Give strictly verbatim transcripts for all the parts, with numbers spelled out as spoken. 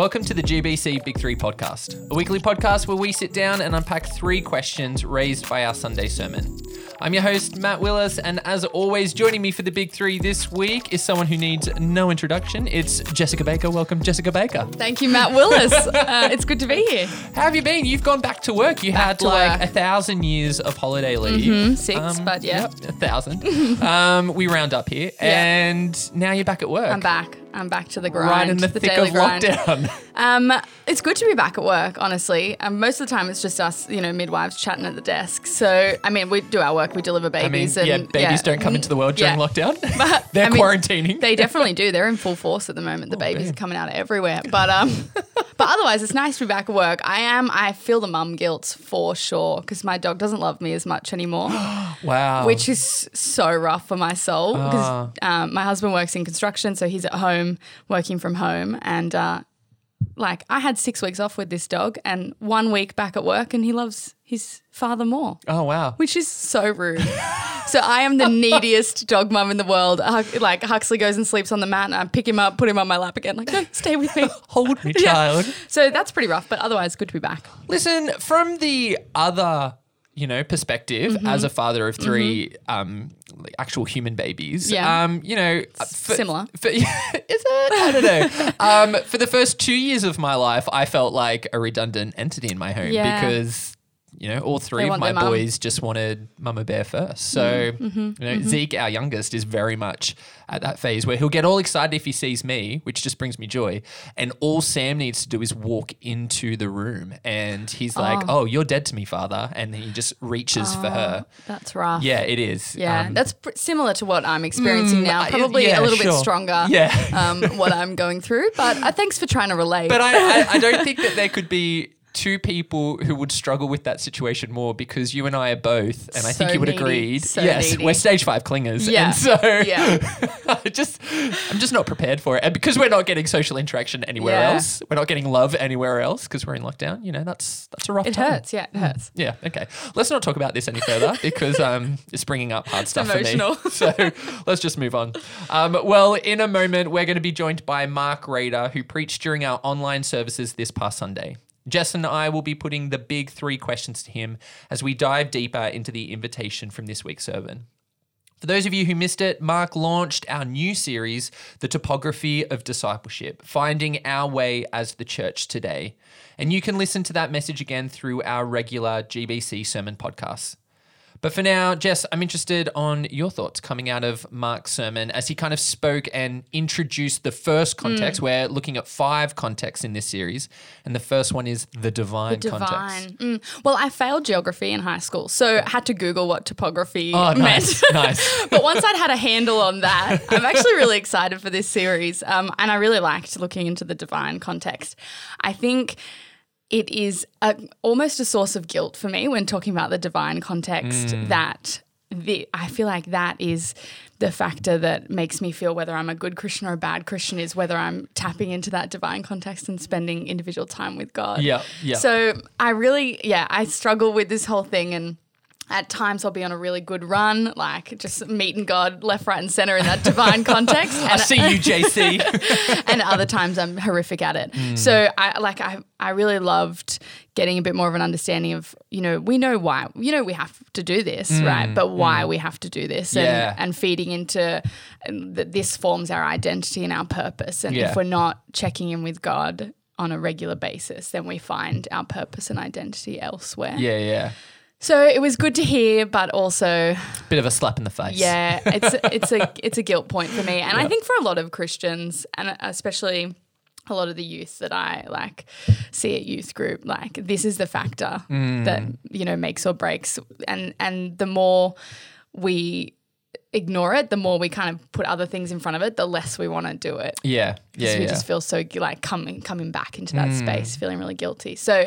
Welcome to the G B C Big Three podcast, a weekly podcast where we sit down and unpack three questions raised by our Sunday sermon. I'm your host, Matt Willis, and as always, joining me for the Big Three this week is someone who needs no introduction. It's Jessica Baker. Welcome, Jessica Baker. Thank you, Matt Willis. Uh, it's good to be here. How have you been? You've gone back to work. You Back had to like work. a thousand years of holiday leave. Mm-hmm, six, but yeah. Yep, a thousand. um, we round up here, Yeah. and now you're back at work. I'm back. I'm back to the grind. Right in the, the thick daily of grind. lockdown. Um, it's good to be back at work, honestly. Um, most of the time, it's just us, you know, midwives chatting at the desk. So, I mean, we do our work. We deliver I mean, babies. and yeah, babies yeah. don't come into the world during Yeah. lockdown. But, They're I mean, quarantining. They definitely do. They're in full force at the moment. The babies damn. are coming out everywhere. But um, but otherwise, it's nice to be back at work. I am. I feel the mum guilt for sure because my dog doesn't love me as much anymore. Wow. Which is so rough for my soul because Ah. um, my husband works in construction, so he's at home working from home. And uh, like I had six weeks off with this dog and one week back at work, and he loves his father more, Oh, wow. which is so rude. So I am the neediest dog mum in the world. Huck- Like Huxley goes and sleeps on the mat and I pick him up, put him on my lap again. Like, no, stay with me. Hold me, Yeah. child. So that's pretty rough, but otherwise good to be back. Listen, from the other, you know, perspective, Mm-hmm. as a father of three um, like actual human babies, Yeah. um, you know, for, Similar. For, is it? I don't know. um, for the first two years of my life, I felt like a redundant entity in my home Yeah. because, you know, all three They of want my their mum. boys just wanted Mama Bear first. So, Mm-hmm. you know, Zeke, our youngest, is very much at that phase where he'll get all excited if he sees me, which just brings me joy. And all Sam needs to do is walk into the room and he's like, oh, you're dead to me, father. And he just reaches for her. That's rough. Yeah, it is. Yeah, Um, that's pr- similar to what I'm experiencing Mm, now. I- Probably yeah, a little sure. bit stronger. Yeah. um, what I'm going through. But uh, thanks for trying to relate. But I, I, I don't think that there could be two people who would struggle with that situation more because you and I are both, and I think So you would needy, agree. so yes, needy. we're stage five clingers, Yeah, and so yeah. I just, I'm just not prepared for it, and because we're not getting social interaction anywhere Yeah. else, we're not getting love anywhere else because we're in lockdown. You know, that's that's a rough it time. hurts. Yeah, it hurts. Yeah. Okay. Let's not talk about this any further because um, it's bringing up hard stuff emotional. for me. So let's just move on. Um, well, in a moment, we're going to be joined by Mark Rader, who preached during our online services this past Sunday. Jess and I will be putting the big three questions to him as we dive deeper into the invitation from this week's sermon. For those of you who missed it, Mark launched our new series, The Topography of Discipleship, Finding Our Way as the Church Today. And you can listen to that message again through our regular G B C sermon podcasts. But for now, Jess, I'm interested on your thoughts coming out of Mark's sermon as he kind of spoke and introduced the first context. Mm. We're looking at five contexts in this series, and the first one is the divine, The context. divine. Mm. Well, I failed geography in high school, so I had to Google what topography Oh, meant. nice, nice. But once I'd had a handle on that, I'm actually really excited for this series, um, and I really liked looking into the divine context. I think it is a, almost a source of guilt for me when talking about the divine context Mm. that the, I feel like that is the factor that makes me feel whether I'm a good Christian or a bad Christian is whether I'm tapping into that divine context and spending individual time with God. Yeah, yeah. So I really, yeah, I struggle with this whole thing, and at times I'll be on a really good run, like just meeting God left, right, and center in that divine context. I And see you, J C. and other times I'm horrific at it. Mm. So I like I I really loved getting a bit more of an understanding of, you know, we know why, you know, we have to do this, right? But why we have to do this, and, Mm. Yeah. and feeding into um, that this forms our identity and our purpose. And Yeah. if we're not checking in with God on a regular basis, then we find our purpose and identity elsewhere. Yeah, yeah. So it was good to hear, but also Bit of a slap in the face. yeah, it's it's a it's a guilt point for me, and I think for a lot of Christians, and especially a lot of the youth that I like see at youth group, like this is the factor Mm. that you know makes or breaks, and and the more we ignore it, the more we kind of put other things in front of it, the less we want to do it. Yeah, yeah, So we yeah. just feel so gu- like coming coming back into that Mm. space, feeling really guilty. So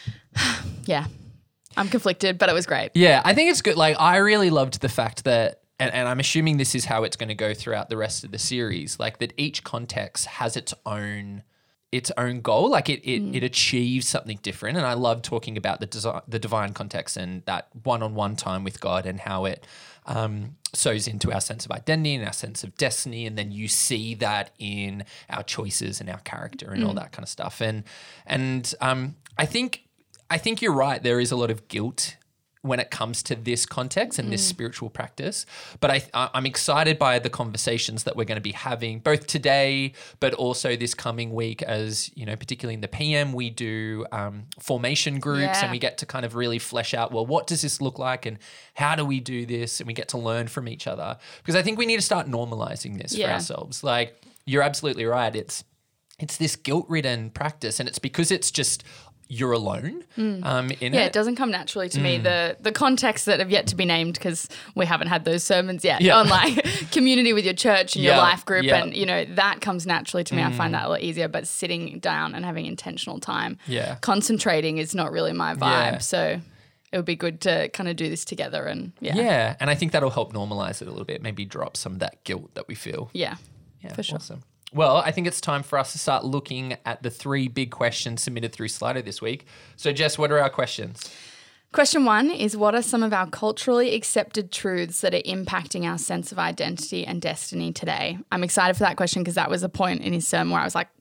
yeah, I'm conflicted, but it was great. Yeah, I think it's good. Like, I really loved the fact that, and, and I'm assuming this is how it's going to go throughout the rest of the series, like that each context has its own its own goal. Like it it, mm. it achieves something different. And I love talking about the desi- the divine context and that one-on-one time with God and how it um, sows into our sense of identity and our sense of destiny. And then you see that in our choices and our character and mm. all that kind of stuff. And and um, I think I think you're right. There is a lot of guilt when it comes to this context and mm. this spiritual practice. But I, I'm excited by the conversations that we're going to be having both today, but also this coming week as, you know, particularly in the P M, we do um, formation groups yeah. and we get to kind of really flesh out, well, what does this look like and how do we do this? And we get to learn from each other because I think we need to start normalizing this yeah. for ourselves. Like you're absolutely right. It's, it's this guilt-ridden practice and it's because it's just you're alone mm. um, in yeah, it. it doesn't come naturally to mm. me. The the contexts that have yet to be named because we haven't had those sermons yet yeah. on like community with your church and yeah. your life group yeah. and, you know, that comes naturally to me. Mm. I find that a lot easier, but sitting down and having intentional time, yeah. concentrating is not really my vibe. Yeah. So it would be good to kind of do this together and yeah. Yeah, and I think that'll help normalize it a little bit, maybe drop some of that guilt that we feel. Yeah, yeah for sure. Awesome. Well, I think it's time for us to start looking at the three big questions submitted through Slido this week. So, Jess, what are our questions? Question one is, what are some of our culturally accepted truths that are impacting our sense of identity and destiny today? I'm excited for that question because that was a point in his sermon where I was like,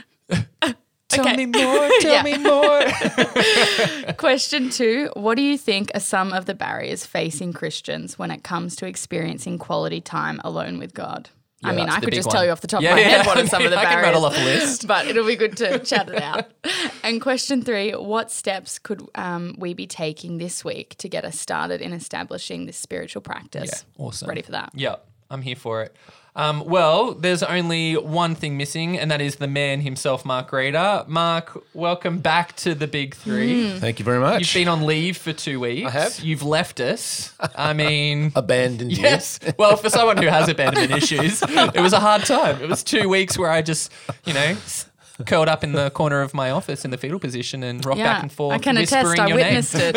tell okay. me more, tell me more. Question two, what do you think are some of the barriers facing Christians when it comes to experiencing quality time alone with God? Yeah, I mean, I could just one. tell you off the top yeah, of my yeah. head what are some of the I barriers. can rattle off a list. But it'll be good to chat it out. And question three, what steps could um, we be taking this week to get us started in establishing this spiritual practice? Yeah, awesome. Ready for that? Yeah, I'm here for it. Um, well, there's only one thing missing, and that is the man himself, Mark Reeder. Mark, welcome back to the Big Three. Mm. Thank you very much. You've been on leave for two weeks. I have. You've left us. I mean... abandoned you. Yes. Well, for someone who has abandonment issues, it was a hard time. It was two weeks where I just, you know... curled up in the corner of my office in the fetal position and rocked yeah, back and forth, I can whispering attest, I your witnessed name.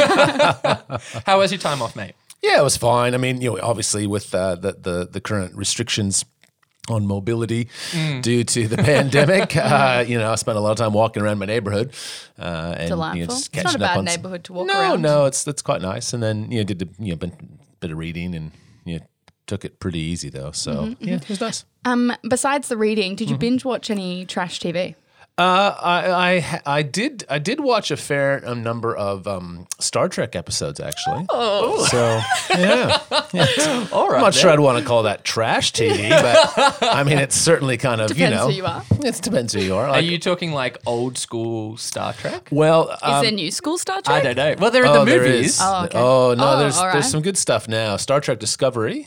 it. How was your time off, mate? Yeah, it was fine. I mean, you know, obviously with uh, the, the the current restrictions on mobility mm. due to the pandemic, uh, you know, I spent a lot of time walking around my neighborhood. Uh, and, Delightful. You know, just it's not a bad neighborhood to walk no, around. No, no, it's it's quite nice. And then you know, did a you know, bit, bit of reading and you know, took it pretty easy though. So mm-hmm. yeah, it was nice. Um, besides the reading, did you mm-hmm. binge watch any trash T V? Uh, I, I I did I did watch a fair um, number of um, Star Trek episodes actually. Oh, so yeah, yeah. All right. I'm not then. sure I'd want to call that trash T V, but I mean it's certainly kind of depends you know who you are. It depends who you are. Are Like, you talking like old school Star Trek? well, Is um, there new school Star Trek? I don't know. Well, they're in oh, the there movies. is. Oh, okay. Oh no, Oh, there's all right. there's some good stuff now. Star Trek Discovery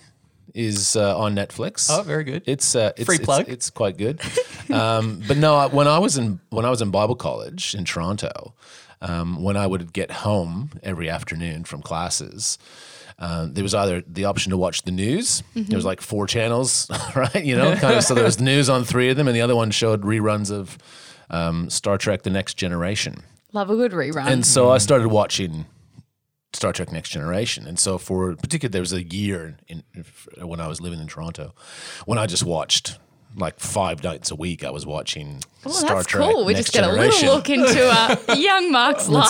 is uh, on Netflix. Oh, very good. It's uh, it's, Free plug. It's, it's quite good. um, but no, when I was in when I was in Bible college in Toronto, um, when I would get home every afternoon from classes, uh, there was either the option to watch the news. Mm-hmm. There was like four channels, right? You know, kind of. So there was news on three of them, and the other one showed reruns of um, Star Trek: The Next Generation. Love a good rerun. And so I started watching Star Trek Next Generation. And so for particularly, there was a year in, in, when I was living in Toronto when I just watched like five nights a week. I was watching oh, Star that's Trek cool. We Next just get Generation. a little look into uh, young Mark's life.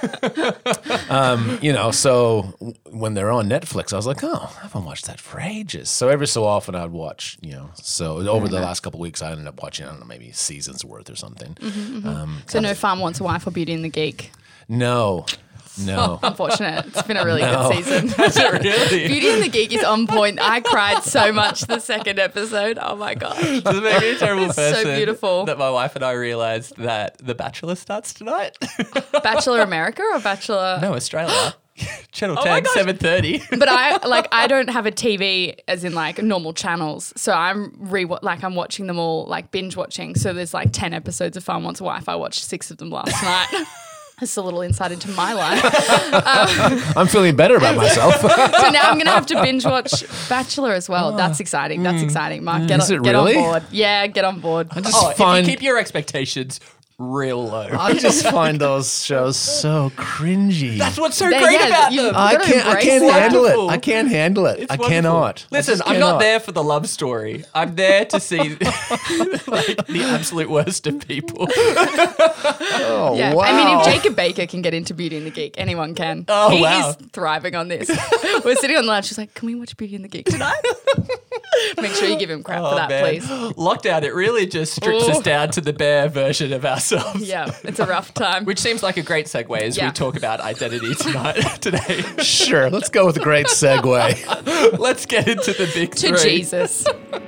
That's it. um, you know, so w- when they're on Netflix, I was like, oh, I haven't watched that for ages. So every so often I'd watch, you know, so over the last couple of weeks, I ended up watching, I don't know, maybe seasons worth or something. Mm-hmm, mm-hmm. Um, so no Farm Wants a Wife or Beauty and the Geek? No. No. Unfortunate. It's been a really No. good season. Is it really? Beauty and the Geek is on point. I cried so much the second episode. Oh my gosh. Does it make me a terrible It's so person beautiful. that my wife and I realised that The Bachelor starts tonight? Bachelor America or Bachelor? No, Australia. Channel Oh my ten, gosh. seven thirty. But I like I don't have a T V as in like normal channels, so I'm re like I'm watching them all like binge watching. So there's like ten episodes of Farm Wants a Wife. I watched six of them last night. That's a little insight into my life. Um, I'm feeling better about myself. so now I'm going to have to binge watch Bachelor as well. That's exciting. That's exciting, Mark. Get, Is on, it get really? on board. Yeah, get on board. I just Oh, find if you keep your expectations real low. I just find those shows so cringy. That's what's so They- great yeah, about you- them. I gotta can't. I embrace can't that. handle it. Wonderful. I can't handle it. It's I wonderful. cannot. I Listen, just I'm not cannot. there for the love story. I'm there to see like the absolute worst of people. Oh, Yeah, wow. I mean, if Jacob Baker can get into Beauty and the Geek, anyone can. Oh, he wow. is thriving on this. We're sitting on lunch. She's like, "Can we watch Beauty and the Geek tonight?" Make sure you give him crap for that, man. please. Lockdown, it really just strips Ooh. us down to the bare version of ourselves. Yeah, it's a rough time. Which seems like a great segue as Yeah. we talk about identity tonight today. Sure. Let's go with a great segue. Let's get into the big to three. Jesus.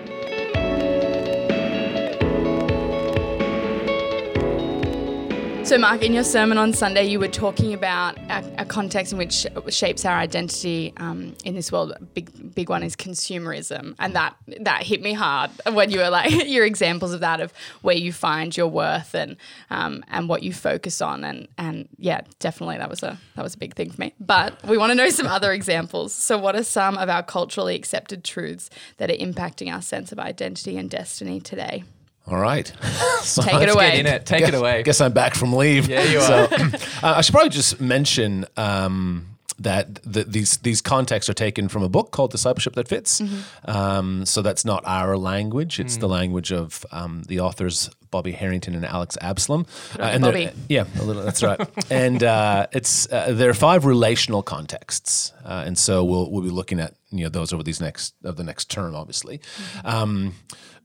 So, Mark, in your sermon on Sunday, you were talking about a, a context in which shapes our identity um, in this world. A big, big one is consumerism, and that that hit me hard when you were like your examples of that, of where you find your worth and um, and what you focus on, and and yeah, definitely that was a that was a big thing for me. But we want to know some other examples. So, what are some of our culturally accepted truths that are impacting our sense of identity and destiny today? All right. So Take it Let's away. get in it. Take guess, it away. Guess I'm back from leave. Yeah, you So, are. uh, I should probably just mention um, that the, these these contexts are taken from a book called Discipleship That Fits. Mm-hmm. Um, so that's not our language; it's the language of um, the authors Bobby Harrington and Alex Absalom. Uh, and Bobby. they're- yeah, a little. That's right. And uh, it's uh, there are five relational contexts, uh, and so we'll we'll be looking at you know those over these next of the next term, obviously. Um,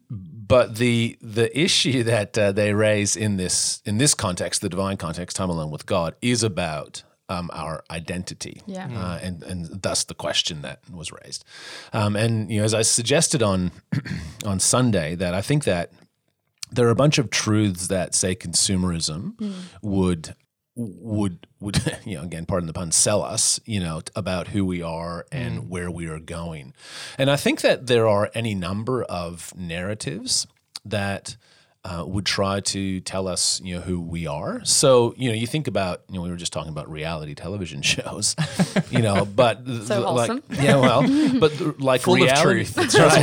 But the the issue that uh, they raise in this in this context, the divine context, time alone with God, is about um, our identity, Yeah. uh, and and thus the question that was raised. Um, and you know, as I suggested on on Sunday, that I think that there are a bunch of truths that say consumerism would would would you know again pardon the pun sell us you know t- about who we are and where we are going. And I think that there are any number of narratives that uh, would try to tell us you know who we are. So you know you think about you know we were just talking about reality television shows, you know but th- So th- wholesome. like yeah well but th- like Full of reality truth as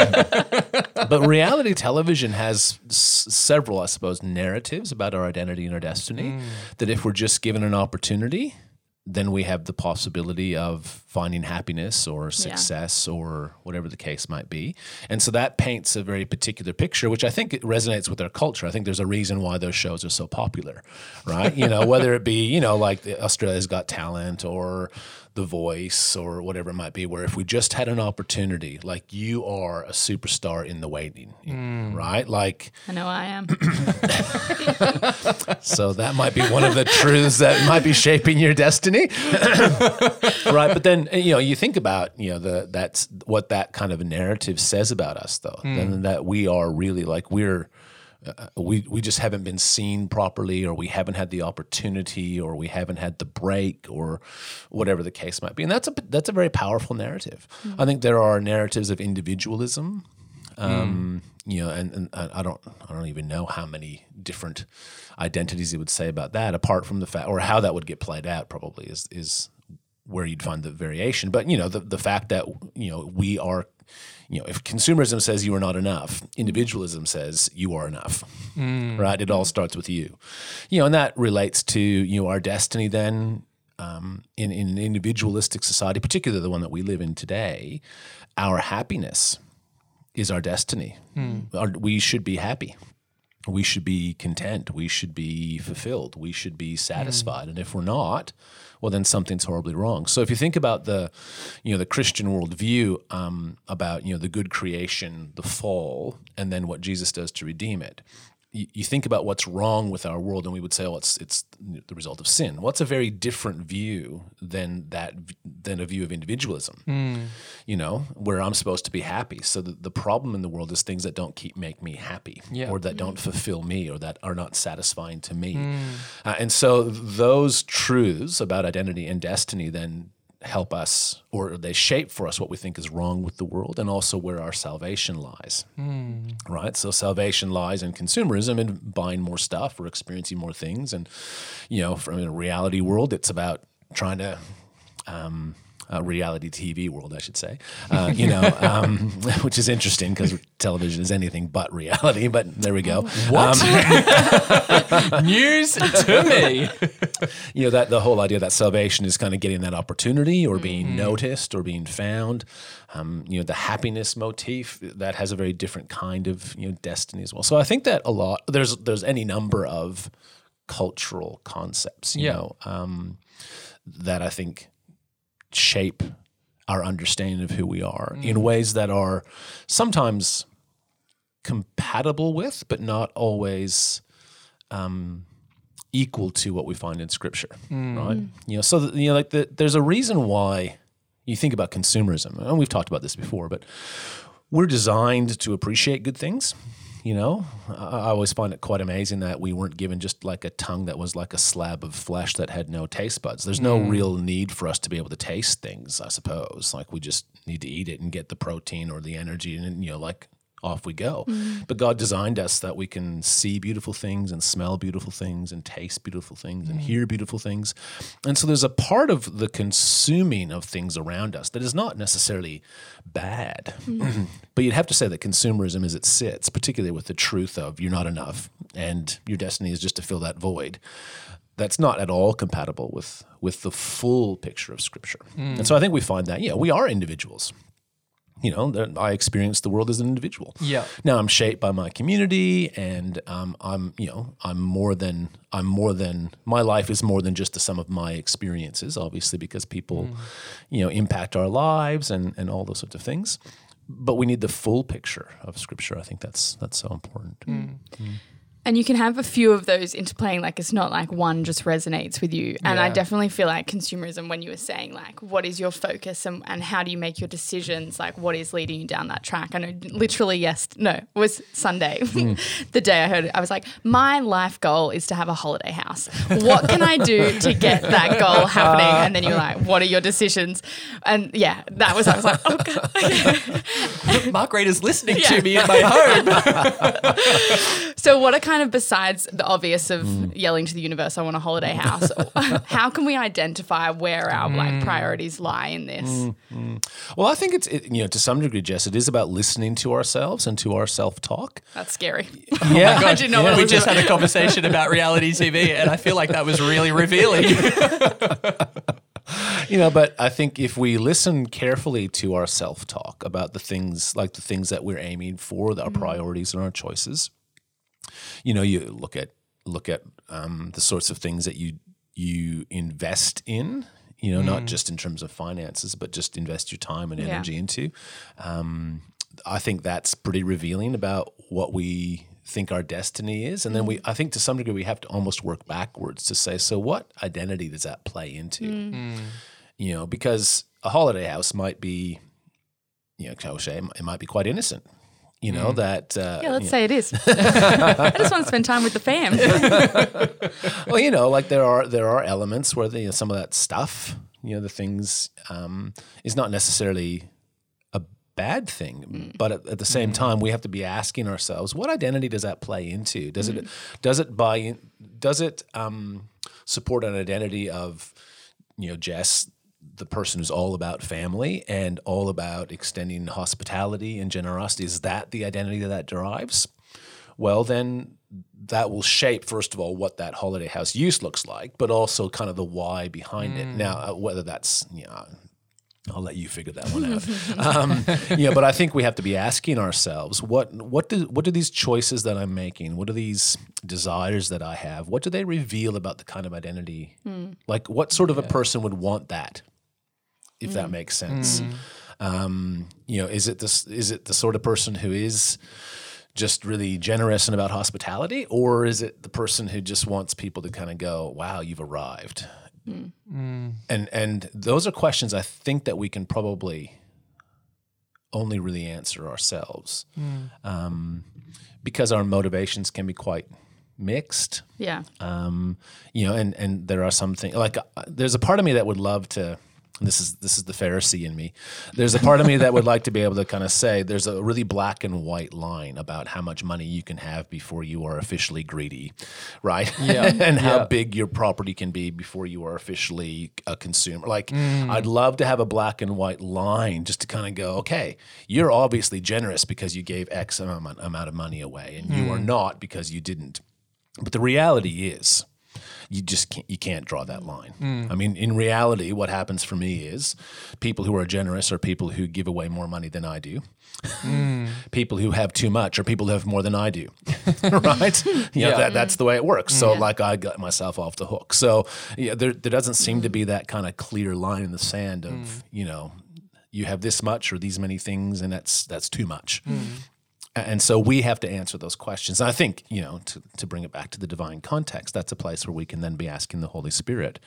well. But reality television has s- several, I suppose, narratives about our identity and our destiny that if we're just given an opportunity, then we have the possibility of finding happiness or success or whatever the case might be. And so that paints a very particular picture, which I think it resonates with our culture. I think there's a reason why those shows are so popular, right? You know, whether it be, you know, like the Australia's Got Talent or The Voice or whatever it might be, where if we just had an opportunity, like you are a superstar in the waiting, right? Like, I know I am. so that might be one of the truths that might be shaping your destiny, right? But then you know you think about you know the that's what that kind of a narrative says about us, though, then that we are really like we're. Uh, we we just haven't been seen properly, or we haven't had the opportunity, or we haven't had the break, or whatever the case might be, and that's a that's a very powerful narrative. I think there are narratives of individualism, um, you know, and, and I don't I don't even know how many different identities he would say about that, apart from the fact, or how that would get played out. Probably is is where you'd find the variation. But you know, the the fact that you know we are. You know, if consumerism says you are not enough, individualism says you are enough, right? It all starts with you, you know, and that relates to you know our destiny. Then, um, in in an individualistic society, particularly the one that we live in today, our happiness is our destiny. Our, we should be happy. We should be content. We should be fulfilled. We should be satisfied. And if we're not, well, then something's horribly wrong. So if you think about the, you know, the Christian worldview um, about, you know, the good creation, the fall, and then what Jesus does to redeem it, you, you think about what's wrong with our world, and we would say, oh, it's it's the result of sin. Well, it's a very different view than that than a view of individualism. You know, where I'm supposed to be happy. So the, the problem in the world is things that don't keep make me happy, Yeah. or that don't fulfill me, or that are not satisfying to me. Uh, and so those truths about identity and destiny then help us, or they shape for us what we think is wrong with the world, and also where our salvation lies. Right? So salvation lies in consumerism and buying more stuff or experiencing more things. And, you know, from a reality world, it's about trying to um, uh, reality T V world, I should say, uh, you know, um, which is interesting because television is anything but reality. But there we go. What? Um, News to me. you know, that the whole idea that salvation is kind of getting that opportunity or being mm-hmm. noticed or being found. Um, you know, the happiness motif that has a very different kind of, you know, destiny as well. So I think that a lot there's there's any number of cultural concepts, you yeah. know, um, that I think shape our understanding of who we are mm. in ways that are sometimes compatible with, but not always um, equal to what we find in Scripture, mm. right? You know, so that, you know, like the, there's a reason why you think about consumerism, and we've talked about this before, but we're designed to appreciate good things. You know, I always find it quite amazing that we weren't given just like a tongue that was like a slab of flesh that had no taste buds. There's no mm. real need for us to be able to taste things, I suppose. Like we just need to eat it and get the protein or the energy and, you know, like off we go. Mm. But God designed us that we can see beautiful things and smell beautiful things and taste beautiful things mm. and hear beautiful things. And so there's a part of the consuming of things around us that is not necessarily bad. Mm. But you'd have to say that consumerism as it sits, particularly with the truth of you're not enough and your destiny is just to fill that void, that's not at all compatible with, with the full picture of Scripture. Mm. And so I think we find that, yeah, we are individuals. You know, I experience the world as an individual. Yeah. Now I'm shaped by my community, and um, I'm, you know, I'm more than I'm more than my life is more than just the sum of my experiences. Obviously, because people, mm. you know, impact our lives and and all those sorts of things. But we need the full picture of Scripture. I think that's that's so important. Mm. Mm. And you can have a few of those interplaying, like it's not like one just resonates with you. And yeah. I definitely feel like consumerism, when you were saying like, what is your focus and, and how do you make your decisions? Like what is leading you down that track? I know literally yes, no, it was Sunday, mm. the day I heard it. I was like, my life goal is to have a holiday house. What can I do to get that goal happening? And then you're like, what are your decisions? And yeah, that was, I was like, oh God. Mark Rader's listening yeah. to me in my home. So what are kind of besides the obvious of mm. yelling to the universe, I want a holiday house, how can we identify where our mm. like priorities lie in this? Mm. Mm. Well, I think it's, it, you know, to some degree, Jess, it is about listening to ourselves and to our self-talk. That's scary. Yeah. Oh I didn't know yeah. We just had a conversation about reality T V and I feel like that was really revealing. You know, but I think if we listen carefully to our self-talk about the things, like the things that we're aiming for, our mm. priorities and our choices, you know, you look at look at um, the sorts of things that you you invest in, you know, mm. not just in terms of finances, but just invest your time and energy yeah. into. Um, I think that's pretty revealing about what we think our destiny is. And then we, I think to some degree, we have to almost work backwards to say, so what identity does that play into? Mm. Mm. You know, because a holiday house might be, you know, cliche, it might be quite innocent. You know, mm. that... Uh, yeah, let's you say know. it is. I just want to spend time with the fam. Well, you know, like there are there are elements where the, you know, some of that stuff, you know, the things um, is not necessarily a bad thing. Mm. But at, at the same mm. time, we have to be asking ourselves, what identity does that play into? Does mm. it does it buy in, does it um, support an identity of, you know, Jess, the person who's all about family and all about extending hospitality and generosity? Is that the identity that that derives? Well, then that will shape, first of all, what that holiday house use looks like, but also kind of the why behind mm. it. Now, uh, whether that's, you know, I'll let you figure that one out. um, yeah, but I think we have to be asking ourselves, what what do what do these choices that I'm making, what are these desires that I have, what do they reveal about the kind of identity? Mm. Like, what sort of yeah. a person would want that? If mm. that makes sense. Mm. Um, you know, is it this is it the sort of person who is just really generous and about hospitality, or is it the person who just wants people to kind of go, wow, you've arrived? Mm. Mm. And and those are questions I think that we can probably only really answer ourselves. Mm. Um, because our motivations can be quite mixed. Yeah. Um, you know, and, and there are some things, like uh, there's a part of me that would love to and this is this is the Pharisee in me. There's a part of me that would like to be able to kind of say there's a really black and white line about how much money you can have before you are officially greedy, right? Yeah. and how Yeah. big your property can be before you are officially a consumer. Like, I'd love to have a black and white line just to kind of go, okay, you're obviously generous because you gave X amount, amount of money away, and you are not because you didn't. But the reality is, you just can't, you can't draw that line. Mm. I mean, in reality, what happens for me is people who are generous are people who give away more money than I do. Mm. People who have too much are people who have more than I do, right? You know, Yeah. that, that's the way it works. So Yeah. like I got myself off the hook. So yeah, there, there doesn't seem to be that kind of clear line in the sand of, Mm. you know, you have this much or these many things and that's that's too much. Mm. And so we have to answer those questions. And I think, you know, to, to bring it back to the divine context, that's a place where we can then be asking the Holy Spirit,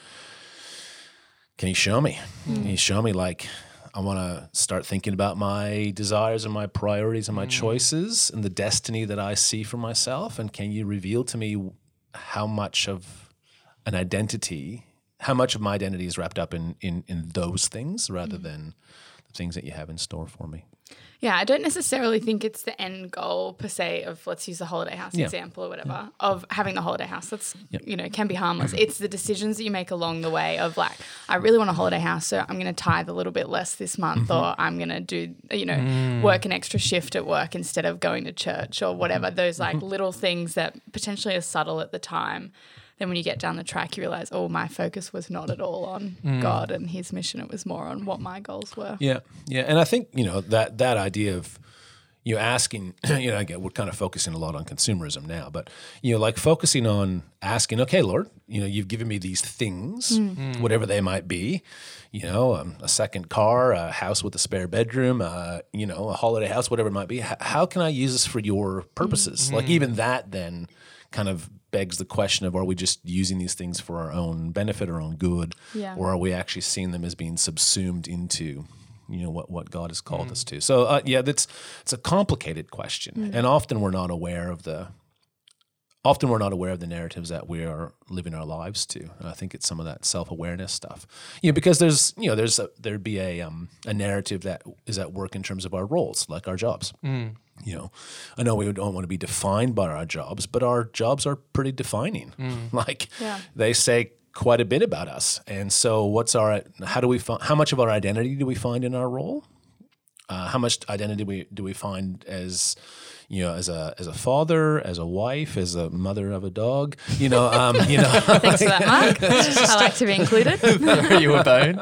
can you show me? Can you show me, like, I want to start thinking about my desires and my priorities and my choices and the destiny that I see for myself? And can you reveal to me how much of an identity, how much of my identity is wrapped up in, in, in those things rather than the things that you have in store for me? Yeah, I don't necessarily think it's the end goal per se of, let's use the holiday house Yeah. example or whatever, of having the holiday house. That's, Yep. you know, can be harmless. It's the decisions that you make along the way of like, I really want a holiday house, so I'm going to tithe a little bit less this month, or I'm going to do, you know, work an extra shift at work instead of going to church or whatever. Those like little things that potentially are subtle at the time. Then when you get down the track, you realize, oh, my focus was not at all on God and his mission. It was more on what my goals were. Yeah, yeah, and I think, you know, that that idea of, you know, asking, you know, again, we're kind of focusing a lot on consumerism now, but, you know, like focusing on asking, okay, Lord, you know, you've given me these things, whatever they might be, you know, um, a second car, a house with a spare bedroom, uh, you know, a holiday house, whatever it might be. H- how can I use this for your purposes? Like even that then kind of begs the question of, are we just using these things for our own benefit, our own good, Yeah. or are we actually seeing them as being subsumed into, you know, what, what God has called us to? So uh, yeah, that's it's a complicated question, and often we're not aware of the often we're not aware of the narratives that we are living our lives to. And I think it's some of that self-awareness stuff, you know, because there's you know there's a, there'd be a um, a narrative that is at work in terms of our roles, like our jobs. You know, I know we don't want to be defined by our jobs, but our jobs are pretty defining. Like Yeah. they say quite a bit about us. And so what's our, how do we find, how much of our identity do we find in our role? Uh, how much identity we, do we find as, you know, as a, as a father, as a wife, as a mother of a dog, you know, um, you know, Thanks for that, Mark. I like to be included. Throw you a bone.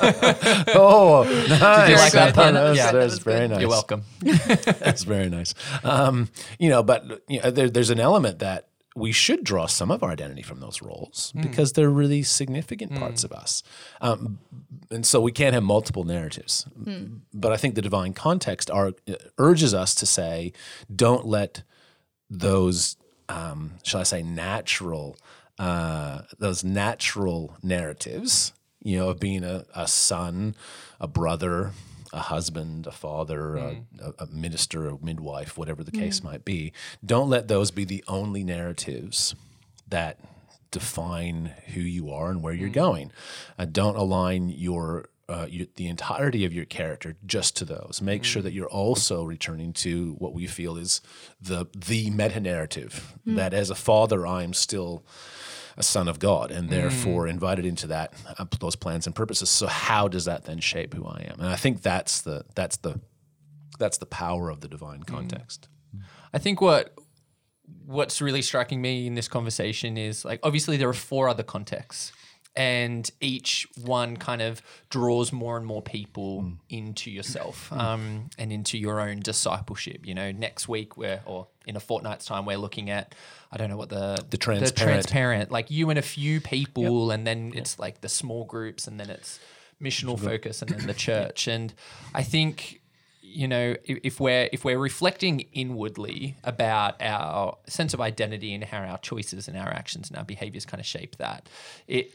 oh, nice. Did you like that pun? That was, Yeah. that was That was very good. nice. You're welcome. That's very nice. Um, you know, but you know, there, there's an element that we should draw some of our identity from those roles because they're really significant parts of us. Um, and so we can't have multiple narratives. But I think the divine context are, urges us to say, don't let those, um, shall I say, natural, uh, those natural narratives, you know, of being a, a son, a brother, a husband, a father, a, a minister, a midwife, whatever the case might be. Don't let those be the only narratives that define who you are and where you're going. Uh, don't align your, uh, your the entirety of your character just to those. Make sure that you're also returning to what we feel is the the meta narrative. That as a father, I am still a son of God, and therefore invited into that uh, those plans and purposes. So how does that then shape who I am? And I think that's the that's the that's the power of the divine context. I think what what's really striking me in this conversation is, like, obviously there are four other contexts, and each one kind of draws more and more people into yourself um, and into your own discipleship. You know, next week we're, or in a fortnight's time, we're looking at, I don't know what the The transparent. transparent, like you and a few people, and then it's like the small groups, and then it's missional focus, and then the church. And I think, you know, if, if we're if we're reflecting inwardly about our sense of identity and how our choices and our actions and our behaviors kind of shape that, it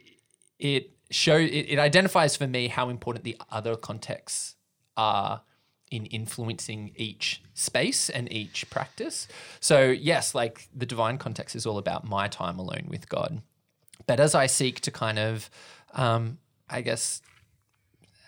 it show it, it identifies for me how important the other contexts are in influencing each space and each practice. So yes, like the divine context is all about my time alone with God. But as I seek to kind of, um, I guess,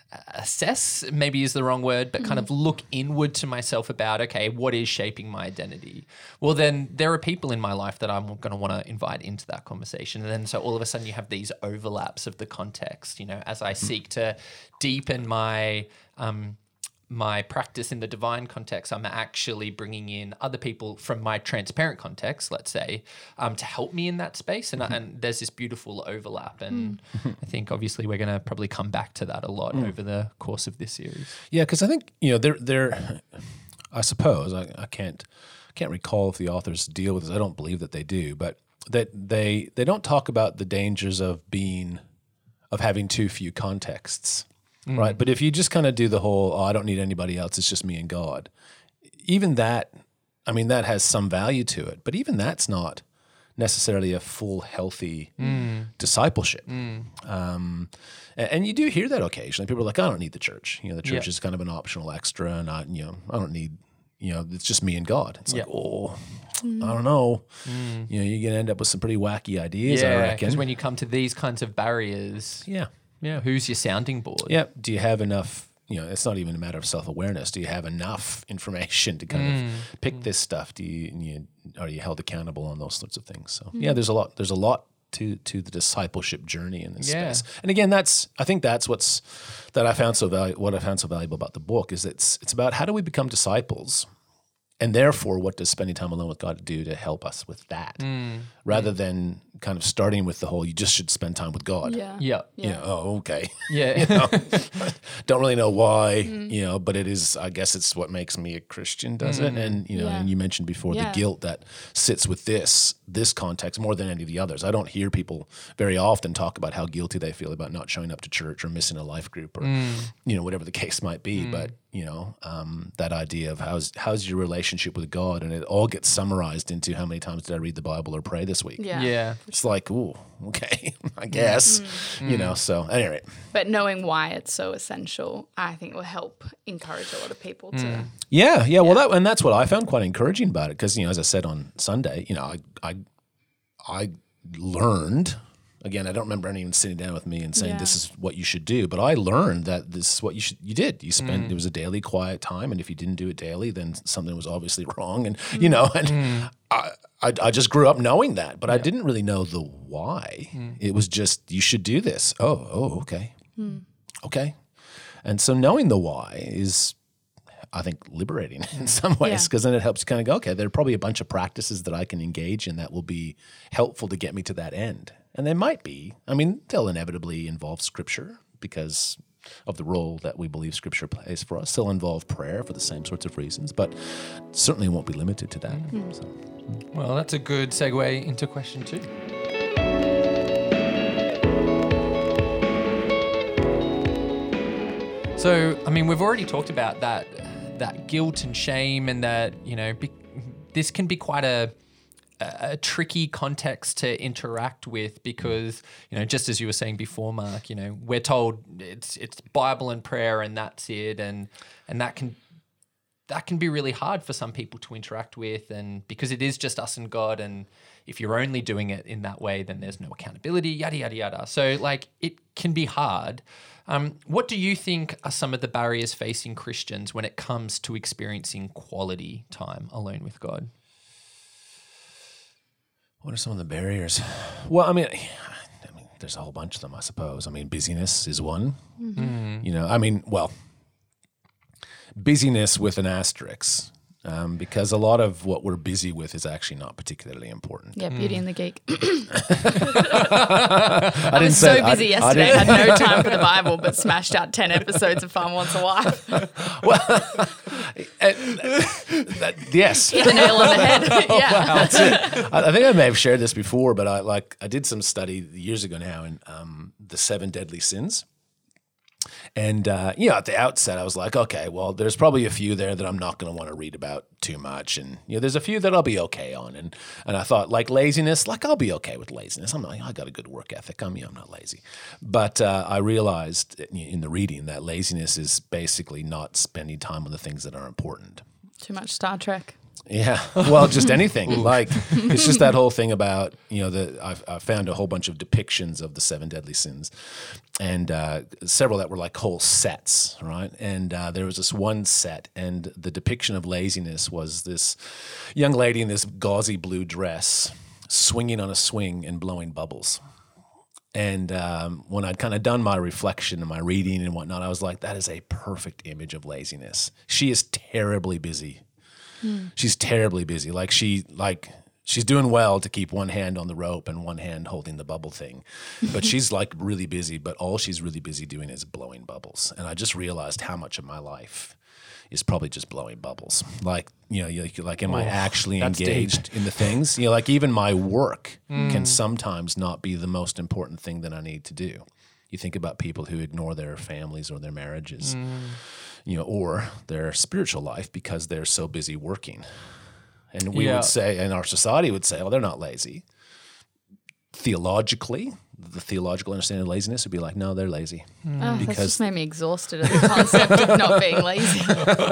assess, maybe is the wrong word, but kind of look inward to myself about, okay, what is shaping my identity? Well, then there are people in my life that I'm going to want to invite into that conversation. And then so all of a sudden you have these overlaps of the context, you know, as I seek to deepen my um, my practice in the divine context, I'm actually bringing in other people from my transparent context, let's say, um, to help me in that space. And, mm-hmm. and there's this beautiful overlap. And mm. I think obviously we're going to probably come back to that a lot mm. over the course of this series. Yeah, because I think, you know, they're, they're I suppose, I, I can't can't recall if the authors deal with this. I don't believe that they do, but that they they don't talk about the dangers of being, of having too few contexts. Mm. Right. But if you just kind of do the whole, oh, I don't need anybody else, it's just me and God, even that, I mean, that has some value to it. But even that's not necessarily a full, healthy mm. discipleship. Mm. Um, and, and you do hear that occasionally. People are like, I don't need the church. You know, the church yeah. is kind of an optional extra, and I, you know, I don't need, you know, it's just me and God. It's yeah. like, oh, mm. I don't know. Mm. You know, you're going to end up with some pretty wacky ideas, yeah, I reckon. Because when you come to these kinds of barriers, yeah. Yeah, who's your sounding board? Yeah. Do you have enough, you know, it's not even a matter of self-awareness. Do you have enough information to kind mm. of pick mm. this stuff? Do you, you, are you held accountable on those sorts of things? So mm. yeah, there's a lot, there's a lot to, to the discipleship journey in this yeah. space. And again, that's, I think that's what's, that I found so valuable, what I found so valuable about the book is it's, it's about how do we become disciples? And therefore, what does spending time alone with God do to help us with that? Mm. Rather mm. than kind of starting with the whole, you just should spend time with God. Yeah. Yeah. yeah. You know, oh, okay. Yeah. you know, don't really know why, mm. you know, but it is, I guess it's what makes me a Christian, does mm. it? And, you know, yeah. and you mentioned before yeah. the guilt that sits with this, this context more than any of the others. I don't hear people very often talk about how guilty they feel about not showing up to church or missing a life group or, mm. you know, whatever the case might be. Mm. But, you know, um, that idea of how's how's your relationship with God, and it all gets summarized into how many times did I read the Bible or pray this week? Yeah, yeah. It's like, ooh, okay, I guess, mm. you know. So anyway, but knowing why it's so essential, I think will help encourage a lot of people mm. to. Yeah, yeah. Well, that and that's what I found quite encouraging about it, because you know, as I said on Sunday, you know, I I I learned. Again, I don't remember anyone sitting down with me and saying, yeah. this is what you should do. But I learned that this is what you should, you did. You spent, mm. it was a daily quiet time. And if you didn't do it daily, then something was obviously wrong. And, mm. you know, and mm. I, I, I just grew up knowing that, but yeah. I didn't really know the why. Mm. It was just, you should do this. Oh, oh, okay. Mm. Okay. And so knowing the why is, I think, liberating in some ways, because yeah. then it helps you kind of go, okay, there are probably a bunch of practices that I can engage in that will be helpful to get me to that end. And they might be. I mean, they'll inevitably involve Scripture because of the role that we believe Scripture plays for us. They'll involve prayer for the same sorts of reasons, but certainly won't be limited to that. Mm. So. Well, that's a good segue into question two. So, I mean, we've already talked about that that guilt and shame, and that, you know, be, this can be quite a a tricky context to interact with, because, you know, just as you were saying before, Mark, you know, we're told it's it's Bible and prayer and that's it, and and that can that can be really hard for some people to interact with, and because it is just us and God, and if you're only doing it in that way, then there's no accountability, yada yada yada. So like it can be hard. Um, what do you think are some of the barriers facing Christians when it comes to experiencing quality time alone with God? What are some of the barriers? Well, I mean, I mean, there's a whole bunch of them, I suppose. I mean, busyness is one. Mm-hmm. You know, I mean, well, busyness with an asterisk, um, because a lot of what we're busy with is actually not particularly important. Yeah, Beauty mm. and the Geek. I, I was so say, busy I, yesterday, I, I had no time for the Bible, but smashed out ten episodes of Farm Wants a Wife. Well, and, that, yes. Hit the nail on the head. Yeah. Oh, wow. That's it. I, I think I may have shared this before, but I like I did some study years ago now in um, the seven deadly sins. And, uh, you know, at the outset, I was like, okay, well, there's probably a few there that I'm not going to want to read about too much. And, you know, there's a few that I'll be okay on. And and I thought, like laziness, like I'll be okay with laziness. I'm like, I got a good work ethic. I'm, you know, I'm not lazy. But uh, I realized in the reading that laziness is basically not spending time on the things that are important. Too much Star Trek. Yeah, well, just anything. Like it's just that whole thing about you know the I've, I found a whole bunch of depictions of the seven deadly sins, and uh, several that were like whole sets, right? And uh, there was this one set, and the depiction of laziness was this young lady in this gauzy blue dress swinging on a swing and blowing bubbles. And um, when I'd kind of done my reflection and my reading and whatnot, I was like, that is a perfect image of laziness. She is terribly busy. Mm. She's terribly busy. Like she, like she's doing well to keep one hand on the rope and one hand holding the bubble thing, but she's like really busy. But all she's really busy doing is blowing bubbles. And I just realized how much of my life is probably just blowing bubbles. Like you know, like, like am oh, I actually engaged deep. in the things? You know, like even my work mm. can sometimes not be the most important thing that I need to do. You think about people who ignore their families or their marriages. Mm. You know, or their spiritual life because they're so busy working. And we yeah. would say, and our society would say, oh, they're not lazy. Theologically, the theological understanding of laziness would be like, no, they're lazy. Mm. Oh, because that's just made me exhausted at the concept of not being lazy.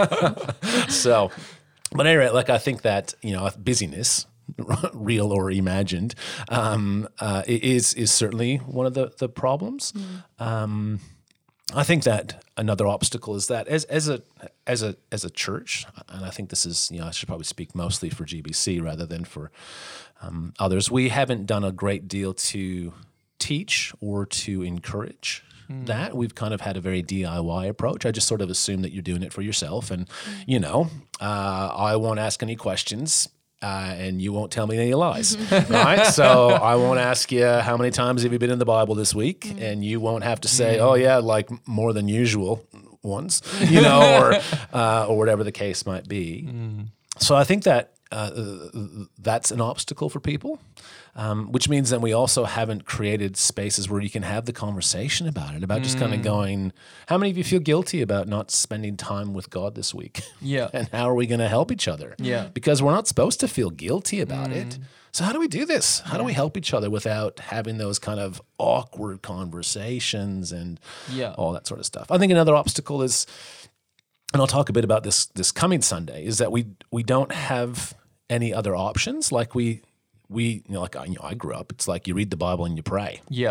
So, but anyway, like I think that, you know, busyness, real or imagined, um, uh, is is certainly one of the, the problems. Mm. Um I think that another obstacle is that as as a as a as a church, and I think this is you know I should probably speak mostly for G B C rather than for um, others. We haven't done a great deal to teach or to encourage mm. that. We've kind of had a very D I Y approach. I just sort of assume that you're doing it for yourself, and mm. you know uh, I won't ask any questions. Uh, and you won't tell me any lies, right? So I won't ask you how many times have you been in the Bible this week, mm. and you won't have to say, mm. oh yeah, like more than usual once, you know, or uh, or whatever the case might be. Mm. So I think that uh, that's an obstacle for people, um, which means that we also haven't created spaces where you can have the conversation about it, about mm. just kind of going, how many of you feel guilty about not spending time with God this week? Yeah. And how are we going to help each other? Yeah. Because we're not supposed to feel guilty about mm. it. So how do we do this? How yeah. do we help each other without having those kind of awkward conversations and yeah. all that sort of stuff? I think another obstacle is, and I'll talk a bit about this this coming Sunday, is that we we don't have any other options. Like we we you know, like I, you know, I grew up. It's like you read the Bible and you pray. Yeah.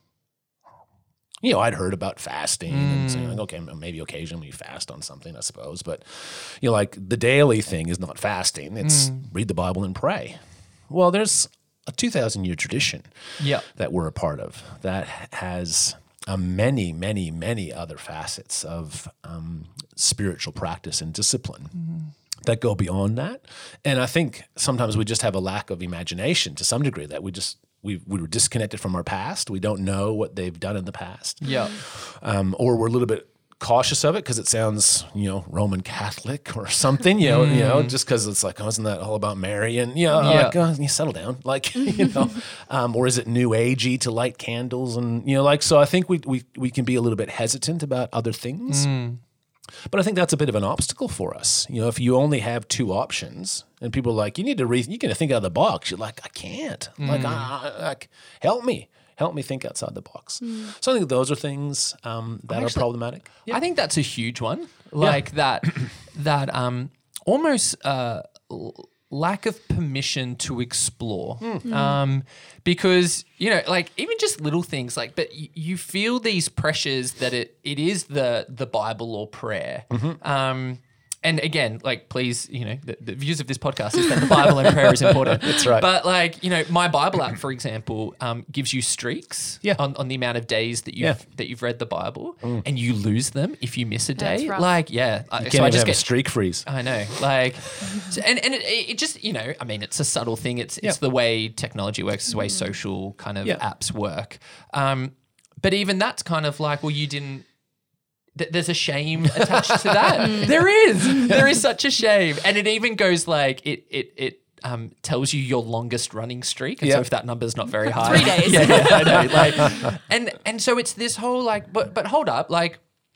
You know, I'd heard about fasting mm. and saying, like, okay, maybe occasionally you fast on something, I suppose. But you know, like the daily thing is not fasting. It's mm. read the Bible and pray. Well, there's a two thousand year tradition yeah. that we're a part of that has uh, many, many, many other facets of um, spiritual practice and discipline mm-hmm. that go beyond that. And I think sometimes we just have a lack of imagination to some degree, that we just we we were disconnected from our past. We don't know what they've done in the past. Yeah, um, or we're a little bit cautious of it because it sounds, you know, Roman Catholic or something, you know, mm. you know, just because it's like, oh, isn't that all about Mary? And you know, yeah, like, oh, you settle down, like, you know, um, or is it New Agey to light candles and you know, like, so I think we we we can be a little bit hesitant about other things. Mm. But I think that's a bit of an obstacle for us. You know, if you only have two options and people are like, you need to re- you can think out of the box. You're like, I can't. Mm. Like, I, I, like, help me. Help me think outside the box. Mm. So I think those are things um, that Actually, are problematic. Yeah. I think that's a huge one. Like yeah. that, that um, almost uh, lack of permission to explore. Mm. Um, because, you know, like even just little things like, but y- you feel these pressures that it it is the the Bible or prayer. Mm-hmm. Um, and again, like, please, you know, the, the views of this podcast is that the Bible and prayer is important. That's right. But like, you know, my Bible app, for example, um, gives you streaks yeah. on, on the amount of days that you've yeah. that you've read the Bible, mm. and you lose them if you miss a day. Like, yeah, you can't so even I just have get a streak freeze. I know, like, so, and and it, it just, you know, I mean, it's a subtle thing. It's it's yeah. the way technology works. It's the way social kind of yeah. apps work. Um, but even that's kind of like, well, you didn't. There's a shame attached to that. There is. There is such a shame. And it even goes like, it it it um, tells you your longest running streak. And yep. so if that number's not very high. Three days. yeah, yeah, I know. Like, and, and so it's this whole like, but but hold up, like,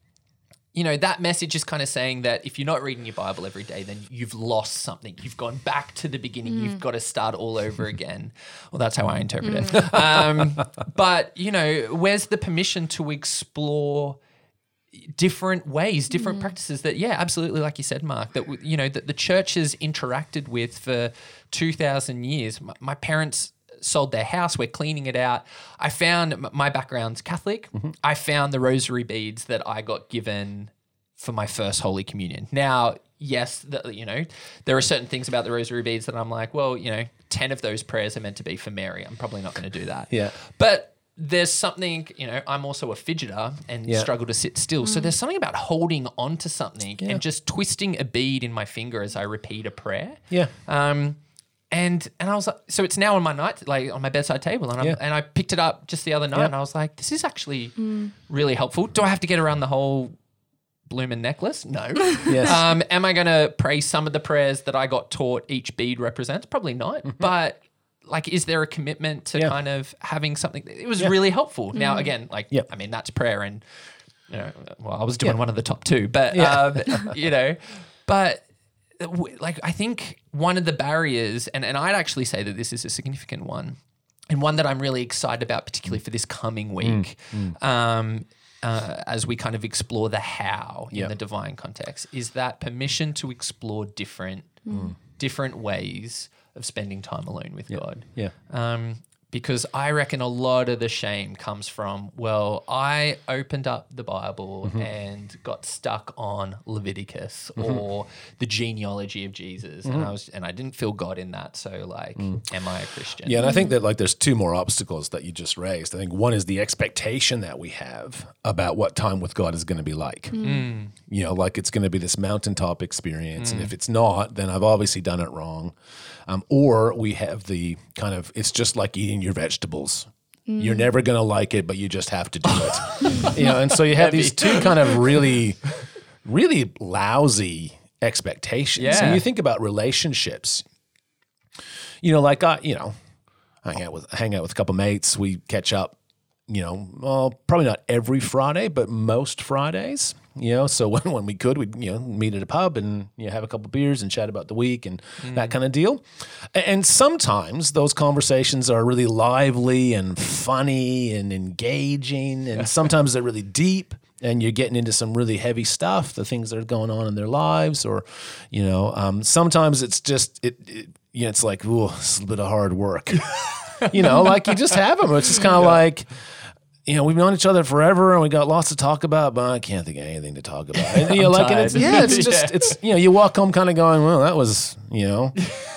you know, that message is kind of saying that if you're not reading your Bible every day, then you've lost something. You've gone back to the beginning. Mm. You've got to start all over again. Well, that's how I interpret mm. it. Um, but, you know, where's the permission to explore different ways, different practices that, yeah, absolutely, like you said, Mark, that, you know, that the church has interacted with for two thousand years. My, my parents sold their house. We're cleaning it out. I found, my background's Catholic. Mm-hmm. I found the rosary beads that I got given for my first Holy Communion. Now, yes, the, you know, there are certain things about the rosary beads that I'm like, well, you know, ten of those prayers are meant to be for Mary. I'm probably not going to do that. Yeah. But there's something, you know, I'm also a fidgeter and Yeah. struggle to sit still. Mm. So there's something about holding on to something Yeah. and just twisting a bead in my finger as I repeat a prayer. Yeah. Um, and and I was like, so it's now on my night, like on my bedside table, and I'm, Yeah. and I picked it up just the other night, Yeah. and I was like, this is actually really helpful. Do I have to get around the whole bloomin' necklace? No. Yes. Um, am I going to pray some of the prayers that I got taught each bead represents? Probably not. Mm-hmm. But like, is there a commitment to Yeah. kind of having something? It was Yeah. really helpful. Now, again, like, Yeah. I mean, that's prayer, and you know, well, I was doing Yeah. one of the top two, but Yeah. um, you know, but w- like, I think one of the barriers, and and I'd actually say that this is a significant one, and one that I'm really excited about, particularly for this coming week. Mm. Um, Uh, as we kind of explore the how in Yeah. the divine context, is that permission to explore different different ways of spending time alone with God. Yeah. Um, because I reckon a lot of the shame comes from, well, I opened up the Bible Mm-hmm. and got stuck on Leviticus Mm-hmm. or the genealogy of Jesus, and I was and I didn't feel God in that. So, like, am I a Christian? Mm. Yeah, and I think that like there's two more obstacles that you just raised. I think one is the expectation that we have about what time with God is going to be like. Mm. You know, like it's going to be this mountaintop experience, and if it's not, then I've obviously done it wrong. Um, or we have the kind of it's just like eating your vegetables. You're never going to like it, but you just have to do it. You know, and so you have these two kind of really, really lousy expectations. Yeah. And you think about relationships. You know, like I, you know, hang out with hang out with a couple mates. We catch up. You know, well, probably not every Friday, but most Fridays. You know, so when, when we could, we'd you know meet at a pub and you know, have a couple beers and chat about the week and that kind of deal. A- And sometimes those conversations are really lively and funny and engaging, and sometimes they're really deep. And you're getting into some really heavy stuff, the things that are going on in their lives, or, you know, um, sometimes it's just it, it. You know, it's like, ooh, it's a bit of hard work. You know, like you just have them. It's just kind of like. You know, we've known each other forever and we got lots to talk about, but I can't think of anything to talk about. And, you know, like, and it's, yeah, it's just, Yeah. it's, you know, you walk home kind of going, well, that was, you know,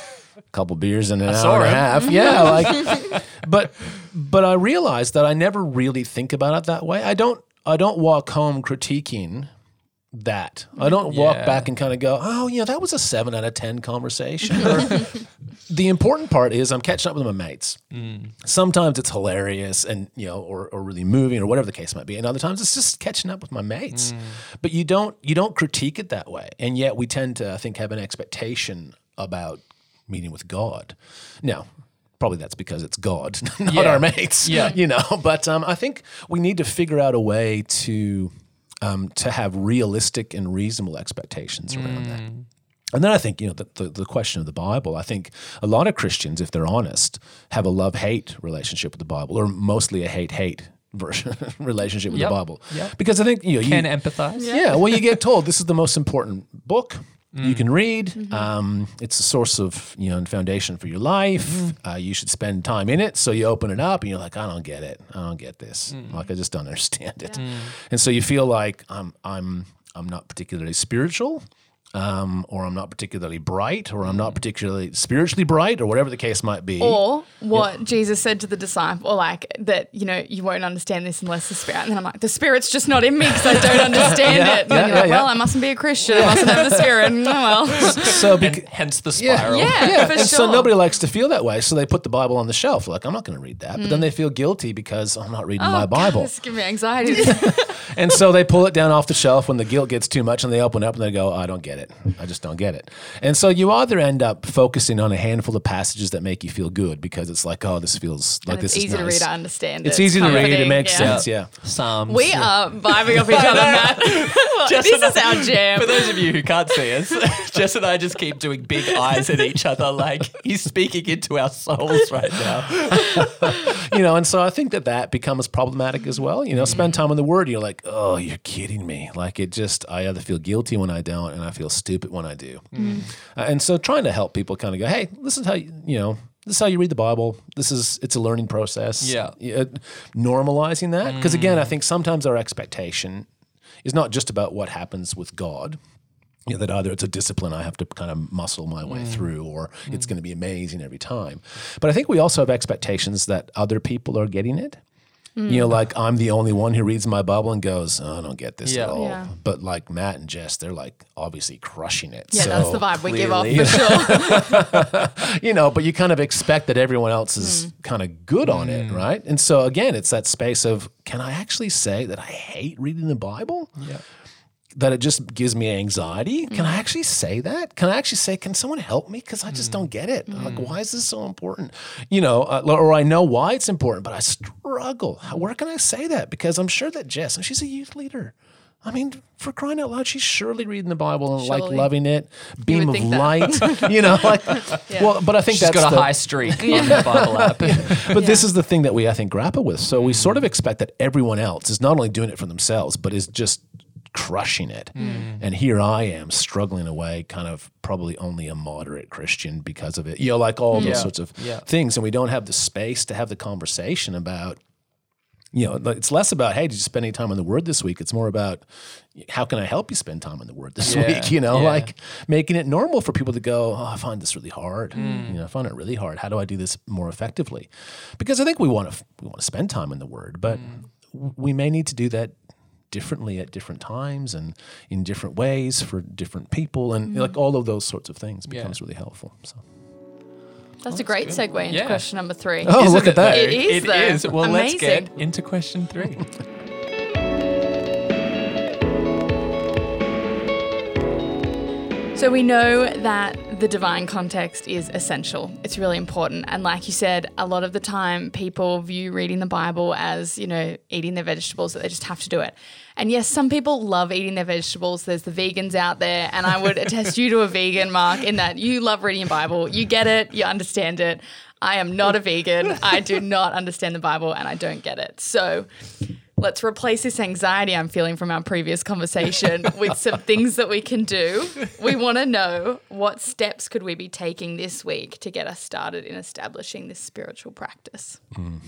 a couple beers in an saw hour and a him. half. Yeah. Like, but, but I realized that I never really think about it that way. I don't, I don't walk home critiquing that. I don't walk Yeah. back and kind of go, oh, yeah, that was a seven out of ten conversation. Or, the important part is I'm catching up with my mates. Mm. Sometimes it's hilarious and, you know, or, or really moving or whatever the case might be. And other times it's just catching up with my mates. Mm. But you don't, you don't critique it that way. And yet we tend to, I think, have an expectation about meeting with God. Now, probably that's because it's God, not Yeah. our mates, Yeah. you know. But um, I think we need to figure out a way to um, to have realistic and reasonable expectations around that. And then I think, you know, the, the, the question of the Bible, I think a lot of Christians, if they're honest, have a love-hate relationship with the Bible, or mostly a hate-hate version relationship with Yep. the Bible. Yep. Because I think, you know, Can you, empathize. yeah, well, you get told this is the most important book Mm. you can read. Mm-hmm. Um, it's a source of, you know, and foundation for your life. Mm-hmm. Uh, you should spend time in it. So you open it up and you're like, I don't get it. I don't get this. Mm. Like, I just don't understand it. And so you feel like I'm, I'm, I'm not particularly spiritual. Um, or I'm not particularly bright, or I'm not particularly spiritually bright, or whatever the case might be. Or what Jesus said to the disciple, or like that, you know, you won't understand this unless the Spirit. And then I'm like, the Spirit's just not in me because I don't understand Yeah, it. And yeah, then you're like, yeah, well, yeah. I mustn't be a Christian. I mustn't have the Spirit. And, oh, well. so bec- And hence the Yeah. spiral. Yeah, Yeah, for and sure. so nobody likes to feel that way, so they put the Bible on the shelf. Like, I'm not going to read that, but then they feel guilty because I'm not reading Oh, my God, Bible, this gives me anxiety. and so they pull it down off the shelf when the guilt gets too much, and they open it up and they go, "I don't get get it. I just don't get it. And so you either end up focusing on a handful of passages that make you feel good because it's like, oh, this feels like And this it's is easy nice. to read, I understand It's it. easy to read. It comforting, makes yeah. sense. Yeah. Psalms. We are vibing off each other, Matt. Jess This and is I- our jam. For those of you who can't see us, Jess and I just keep doing big eyes at each other like he's speaking into our souls right now. You know, and so I think that that becomes problematic as well. You know, spend time on the Word. You're like, oh, you're kidding me. Like it just, I either feel guilty when I don't, and I feel stupid when I do. Uh, and so trying to help people kind of go, hey, this is how you, you know, this is how you read the Bible. This is, it's a learning process. Yeah. Uh, normalizing that. Because again, I think sometimes our expectation is not just about what happens with God. You know, that either it's a discipline I have to kind of muscle my way through, or it's going to be amazing every time. But I think we also have expectations that other people are getting it. You know, like I'm the only one who reads my Bible and goes, oh, I don't get this Yeah. at all. Yeah. But like Matt and Jess, they're like obviously crushing it. Yeah, so, that's the vibe we give off clearly. for sure. you know, but you kind of expect that everyone else is kind of good on it, right? And so again, it's that space of, can I actually say that I hate reading the Bible? Yeah. That it just gives me anxiety? Can I actually say that? Can I actually say, can someone help me? Because I just don't get it. Like, why is this so important? You know, uh, or I know why it's important, but I struggle. How, where can I say that? Because I'm sure that Jess, and she's a youth leader. I mean, for crying out loud, she's surely reading the Bible and like Surely. loving it. Beam would of think that. light, you know, like, well, but I think She's that's got a the, high streak on the Bible app. but this is the thing that we, I think, grapple with. So we sort of expect that everyone else is not only doing it for themselves, but is just crushing it. And here I am struggling away, kind of probably only a moderate Christian because of it. You know, like all Yeah. those sorts of Yeah. things. And we don't have the space to have the conversation about, you know, like, it's less about, hey, did you spend any time on the Word this week? It's more about, how can I help you spend time on the Word this Yeah. week? You know, Yeah. like making it normal for people to go, oh, I find this really hard. You know, I find it really hard. How do I do this more effectively? Because I think we want to we want to spend time in the Word, but w- we may need to do that differently at different times and in different ways for different people, and like all of those sorts of things becomes really helpful. So. That's a great segue into Yeah. question number three. Oh, Isn't look at it, that. though? It is, It though. is. Well, let's Amazing. get into question three. So we know that the divine context is essential. It's really important. And like you said, a lot of the time people view reading the Bible as, you know, eating their vegetables, that they just have to do it. And yes, some people love eating their vegetables. There's the vegans out there. And I would attest you to a vegan, Mark, in that you love reading your Bible. You get it. You understand it. I am not a vegan. I do not understand the Bible and I don't get it. So let's replace this anxiety I'm feeling from our previous conversation with some things that we can do. We want to know, what steps could we be taking this week to get us started in establishing this spiritual practice?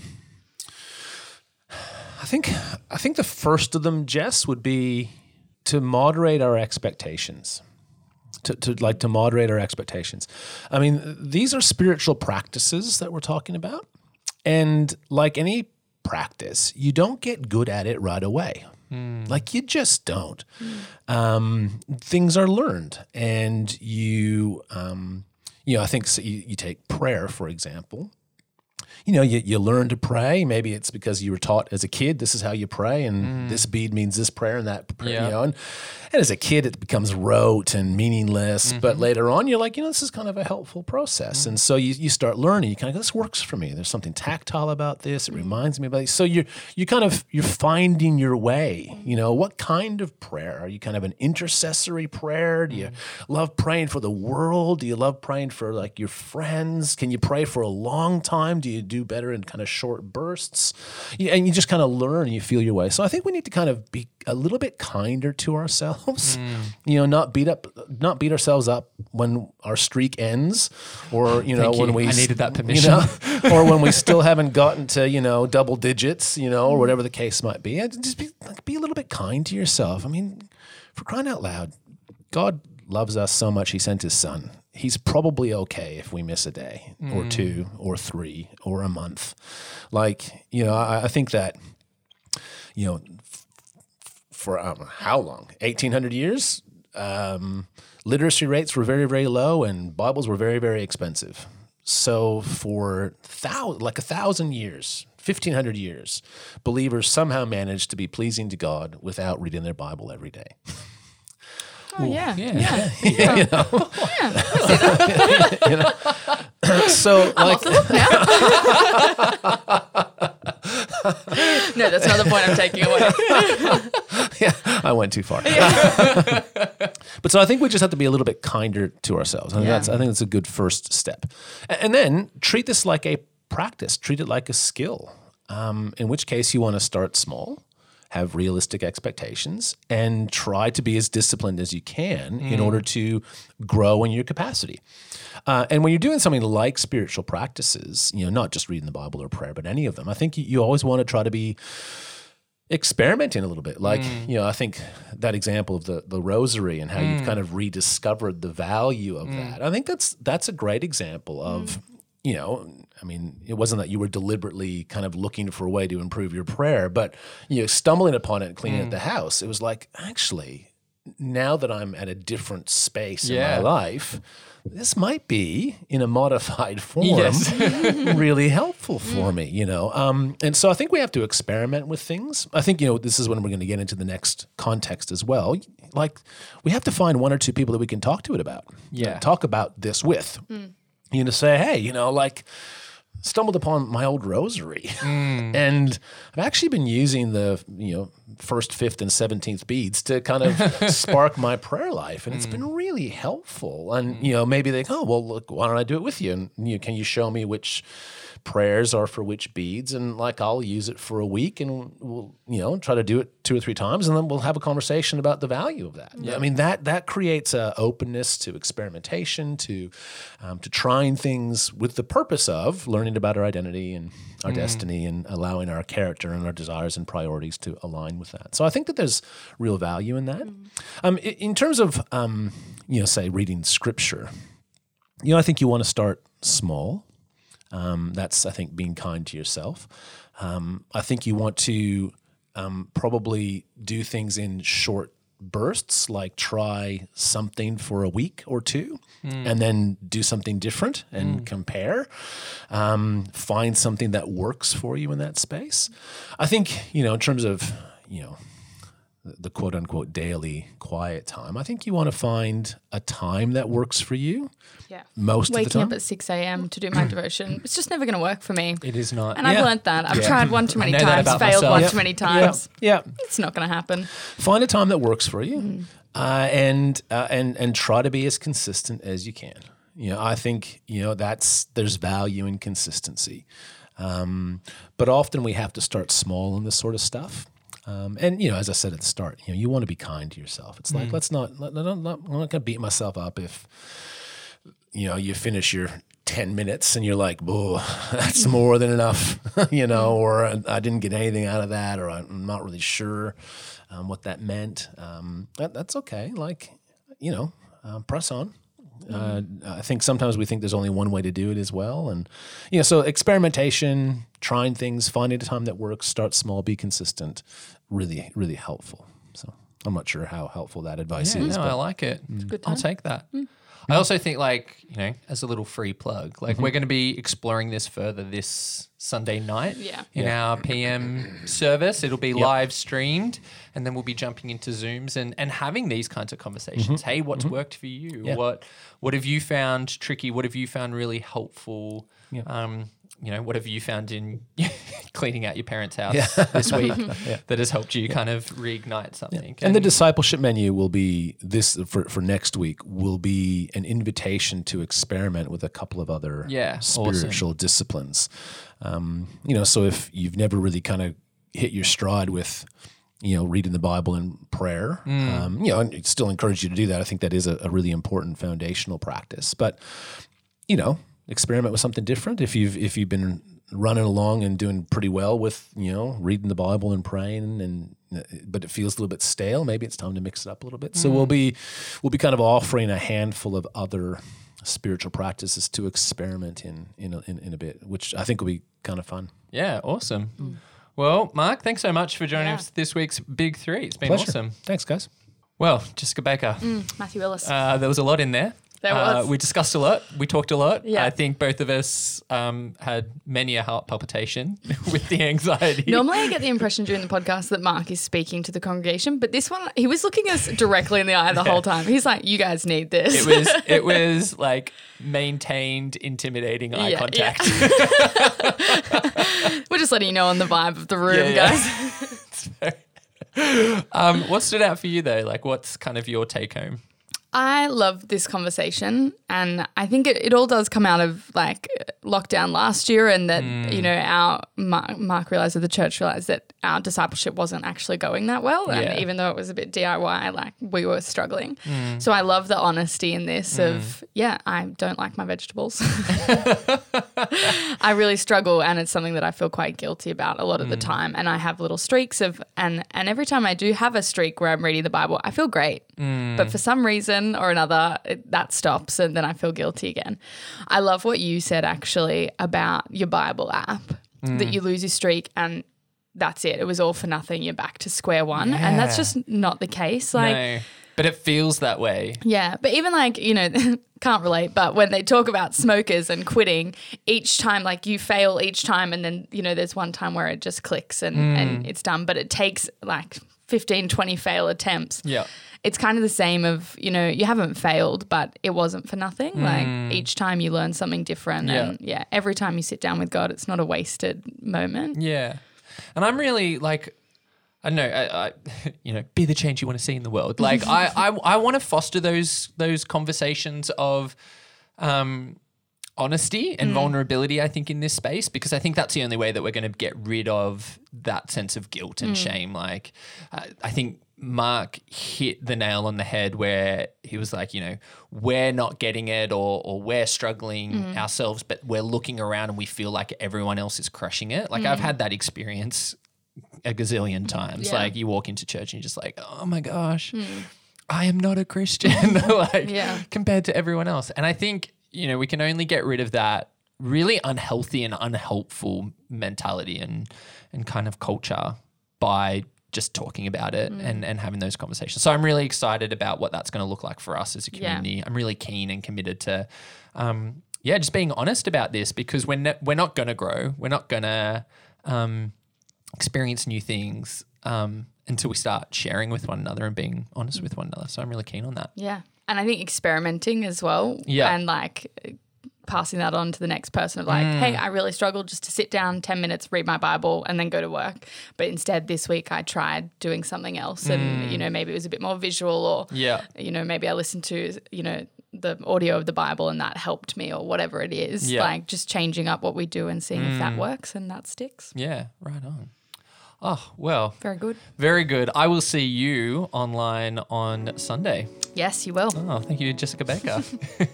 I think I think the first of them, Jess, would be to moderate our expectations. To, to like to moderate our expectations. I mean, these are spiritual practices that we're talking about. And like any practice, you don't get good at it right away. Like you just don't. Um, things are learned, and you, um, you know, I think so you, you take prayer, for example. You know, you, you learn to pray. Maybe it's because you were taught as a kid, this is how you pray, and this bead means this prayer and that prayer, Yeah. you know. And, and as a kid, it becomes rote and meaningless. But later on, you're like, you know, this is kind of a helpful process. And so you, you start learning. You kind of go, this works for me. There's something tactile about this. It reminds me about it. So you're, you kind of, you're finding your way. You know, what kind of prayer? Are you kind of an intercessory prayer? Do you love praying for the world? Do you love praying for like your friends? Can you pray for a long time? Do you do better in kind of short bursts? You, and you just kind of learn and you feel your way. So I think we need to kind of be a little bit kinder to ourselves. You know, not beat up, not beat ourselves up when our streak ends, or you know, Thank when you. we I needed that you permission. know, or when we still haven't gotten to you know double digits, you know, or whatever the case might be. And just be like, be a little bit kind to yourself. I mean, for crying out loud, God loves us so much, He sent His Son. He's probably okay if we miss a day or two or three or a month. Like, you know, I, I think that, you know, f- for um, how long? eighteen hundred years? Um, literacy rates were very, very low and Bibles were very, very expensive. So for thou- like a thousand years, fifteen hundred years, believers somehow managed to be pleasing to God without reading their Bible every day. Oh, yeah. Yeah. Yeah. Yeah, you know. You know? So like No, that's not the point I'm taking away. yeah, I went too far. But so I think we just have to be a little bit kinder to ourselves. I think Yeah. that's I think that's a good first step. A- And then treat this like a practice. Treat it like a skill. Um, in which case you want to start small, have realistic expectations, and try to be as disciplined as you can in order to grow in your capacity. Uh, and when you're doing something like spiritual practices, you know, not just reading the Bible or prayer, but any of them, I think you, you always want to try to be experimenting a little bit. Like, you know, I think that example of the the rosary and how you've kind of rediscovered the value of that. I think that's that's a great example of, you know, I mean, it wasn't that you were deliberately kind of looking for a way to improve your prayer, but, you know, stumbling upon it and cleaning at the house, it was like, actually, now that I'm at a different space Yeah. in my life, this might be in a modified form Yes. really helpful for me, you know. Um, and so I think we have to experiment with things. I think, you know, this is when we're going to get into the next context as well. Like, we have to find one or two people that we can talk to it about. Yeah. Talk about this with. You know, say, hey, you know, like, stumbled upon my old rosary, and I've actually been using the you know first, fifth, and seventeenth beads to kind of spark my prayer life, and it's been really helpful. And you know, maybe they go, oh, well, look, why don't I do it with you? And you know, can you show me which prayers are for which beads? And like, I'll use it for a week, and we'll you know try to do it two or three times, and then we'll have a conversation about the value of that. I mean, that that creates a openness to experimentation, to um, to trying things with the purpose of learning about our identity and our destiny, and allowing our character and our desires and priorities to align with that. So I think that there's real value in that. Um, i- in terms of um, you know, say reading scripture, you know, I think you want to start small. Um, that's, I think, being kind to yourself. Um, I think you want to um, probably do things in short bursts, like try something for a week or two, and then do something different and compare. Um, find something that works for you in that space. I think, you know, in terms of, you know, the quote unquote daily quiet time, I think you want to find a time that works for you Yeah. most of the Waking time. up at six a.m. to do my devotion, it's just never going to work for me. It is not. And I've Yeah. learned that. I've tried one too many know that times, about failed myself. one Yep. too many times. Yeah. It's not going to happen. Find a time that works for you, Mm-hmm. uh, and uh, and and try to be as consistent as you can. You know, I think you know that's there's value in consistency, um, but often we have to start small in this sort of stuff. Um, and you know, as I said at the start, you know, you want to be kind to yourself. It's like let's not, let, let, let, I'm not going to beat myself up if you know you finish your ten minutes and you're like, "Whoa, that's more than enough," you know, or I didn't get anything out of that, or I'm not really sure um, what that meant. Um, that, that's okay. Like, you know, uh, press on. Uh, I think sometimes we think there's only one way to do it as well. And, you know, so experimentation, trying things, finding a time that works, start small, be consistent, really, really helpful. So I'm not sure how helpful that advice Yeah, is. no, but I like it. good I'll time. take that. I also think, like, you know, as a little free plug, like we're going to be exploring this further this Sunday night Yeah. in our P M service. It'll be live streamed, and then we'll be jumping into Zooms and, and having these kinds of conversations. Hey, what's worked for you? Yeah. What what have you found tricky? What have you found really helpful? Yeah. Um, you know, what have you found in cleaning out your parents' house this week that has helped you kind of reignite something? And the discipleship menu will be this for, for next week will be an invitation to experiment with a couple of other Yeah, awesome. spiritual disciplines. Um, you know, so if you've never really kind of hit your stride with, you know, reading the Bible and prayer, um, you know, and I'd still encourage you to do that. I think that is a, a really important foundational practice. But, you know, experiment with something different. If you've if you've been running along and doing pretty well with, you know, reading the Bible and praying, and but it feels a little bit stale, maybe it's time to mix it up a little bit. So we'll be we'll be kind of offering a handful of other spiritual practices to experiment in in a, in, in a bit, which I think will be kind of fun. Yeah, awesome. Well, Mark, thanks so much for joining Yeah. us this week's Big Three. It's been Pleasure. awesome. Thanks, guys. Well, Jessica Baker, Matthew Willis. uh, there was a lot in there. There Uh, was. we discussed a lot. We talked a lot. Yeah. I think both of us um, had many a heart palpitation with the anxiety. Normally I get the impression during the podcast that Mark is speaking to the congregation, but this one, he was looking us directly in the eye the whole time. He's like, you guys need this. It was it was like maintained, intimidating eye Yeah, contact. yeah. We're just letting you know on the vibe of the room, Yeah, yeah. guys. um, what stood out for you though? Like, what's kind of your take home? I love this conversation, and I think it, it all does come out of like lockdown last year, and that Mm. you know our Mark, Mark realized that the church realized that our discipleship wasn't actually going that well, Yeah. and even though it was a bit D I Y, like we were struggling. Mm. So I love the honesty in this of yeah, I don't like my vegetables. I really struggle, and it's something that I feel quite guilty about a lot of the Mm. time. And I have little streaks of, and and every time I do have a streak where I'm reading the Bible, I feel great. Mm. But for some reason or another, it, that stops, and then I feel guilty again. I love what you said actually about your Bible app, that you lose your streak and that's it. It was all for nothing. You're back to square one, and that's Yeah. just not the case. Like. No, but it feels that way. Yeah, but even like, you know, can't relate, but when they talk about smokers and quitting, each time, like you fail each time, and then, you know, there's one time where it just clicks and, and it's done, but it takes like fifteen, twenty fail attempts. Yeah. It's kind of the same of, you know, you haven't failed, but it wasn't for nothing. Like each time you learn something different. Yeah. And yeah, every time you sit down with God, it's not a wasted moment. Yeah. And I'm really like, I don't know, I, I, you know, be the change you want to see in the world. Like I, I, I want to foster those those conversations of um, honesty and vulnerability, I think, in this space, because I think that's the only way that we're going to get rid of that sense of guilt and shame. Like uh, I think Mark hit the nail on the head where he was like, you know, we're not getting it or or we're struggling ourselves, but we're looking around and we feel like everyone else is crushing it. Like I've had that experience a gazillion times. Yeah. Like you walk into church and you're just like, oh my gosh, I am not a Christian like Yeah. compared to everyone else. And I think, you know, we can only get rid of that really unhealthy and unhelpful mentality and and kind of culture by just talking about it and, and having those conversations. So I'm really excited about what that's going to look like for us as a Yeah. community. I'm really keen and committed to, um, yeah, just being honest about this, because we're, ne- we're not going to grow. We're not going to um, experience new things um, until we start sharing with one another and being honest with one another. So I'm really keen on that. Yeah. And I think experimenting as well. Yeah. And like passing that on to the next person of like, Mm. hey, I really struggled just to sit down ten minutes, read my Bible and then go to work. But instead this week I tried doing something else and, you know, maybe it was a bit more visual or, Mm. Yeah. you know, maybe I listened to, you know, the audio of the Bible and that helped me or whatever it is. Yeah. Like just changing up what we do and seeing if that works and that sticks. Yeah, right on. Oh, well, Very good. very good. I will see you online on Sunday. Yes, you will. Oh, thank you, Jessica Baker.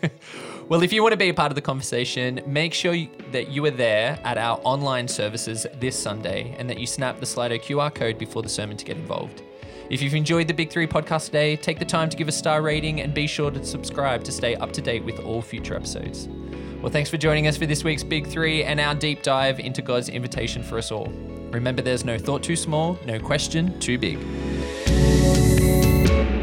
Well, if you want to be a part of the conversation, make sure you, that you are there at our online services this Sunday and that you snap the Slido Q R code before the sermon to get involved. If you've enjoyed the Big Three podcast today, take the time to give a star rating and be sure to subscribe to stay up to date with all future episodes. Well, thanks for joining us for this week's Big Three and our deep dive into God's invitation for us all. Remember, there's no thought too small, no question too big.